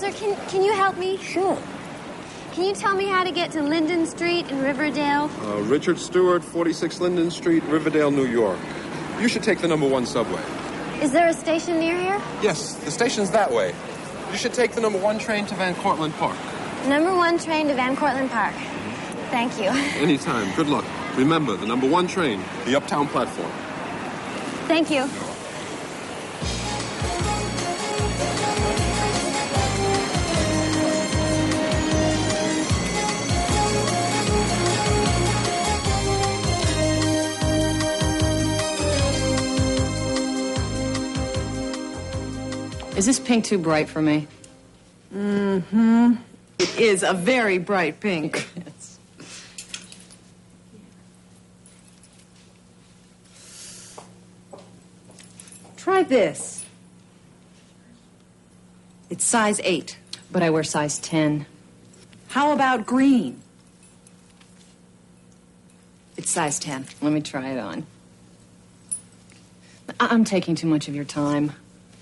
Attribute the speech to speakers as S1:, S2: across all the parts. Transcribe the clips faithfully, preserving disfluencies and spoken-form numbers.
S1: Officer, can, can you help me?
S2: Sure.
S1: Can you tell me how to get to Linden Street in Riverdale?
S2: Uh, Richard Stewart, forty-six Linden Street, Riverdale, New York. You should take the number one subway.
S1: Is there a station near here?
S2: Yes, the station's that way. You should take the number one train to Van Cortlandt Park.
S1: Number one train to Van Cortlandt Park. Thank you.
S2: Anytime. Good luck. Remember, the number one train, the Uptown platform.
S1: Thank you.
S3: Is this pink too bright for me?
S4: Mm-hmm. It is a very bright pink.
S3: Yes.
S4: Try this. It's size eight.
S3: But I wear size ten.
S4: How about green? It's size ten.
S3: Let me try it on. I- I'm taking too much of your time.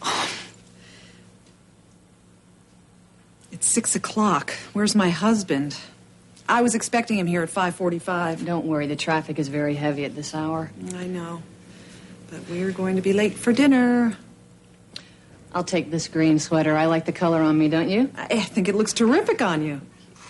S4: It's six o'clock. Where's my husband? I was expecting him here at five forty-five.
S3: Don't worry, the traffic is very heavy at this hour.
S4: I know. But we're going to be late for dinner.
S3: I'll take this green sweater. I like the color on me, don't you?
S4: I think it looks terrific on you.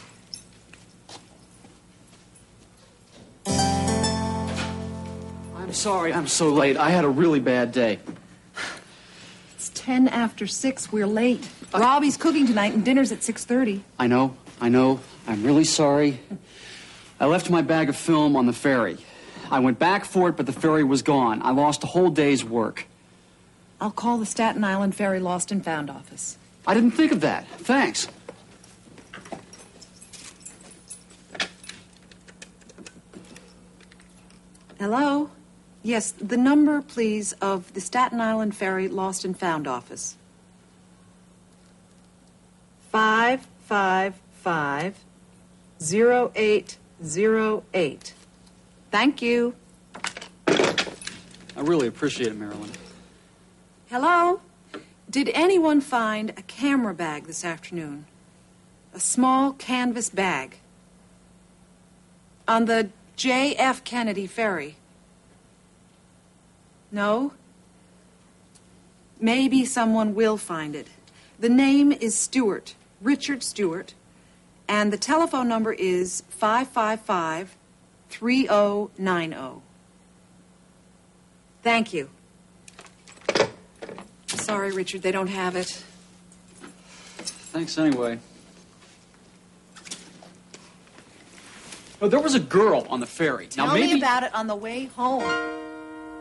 S5: I'm sorry I'm so late. I had a really bad day.
S4: It's ten after six. We're late. Robbie's cooking tonight and dinner's at six thirty.
S5: I know, I know. I'm really sorry. I left my bag of film on the ferry. I went back for it, but the ferry was gone. I lost a whole day's work.
S4: I'll call the Staten Island Ferry Lost and Found office.
S5: I didn't think of that. Thanks.
S4: Hello? Yes, the number, please, of the Staten Island Ferry Lost and Found office. Five, five, five, zero, eight, zero, eight. Thank you.
S5: I really appreciate it, Marilyn.
S4: Hello? Did anyone find a camera bag this afternoon? A small canvas bag. On the J F Kennedy Ferry. No? Maybe someone will find it. The name is Stewart, Richard Stewart, and the telephone number is five five five, three oh nine oh. Thank you. Sorry, Richard, they don't have it.
S5: Thanks anyway. Oh, there was a girl on the ferry.
S4: Tell
S5: now, maybe...
S4: me about it on the way home.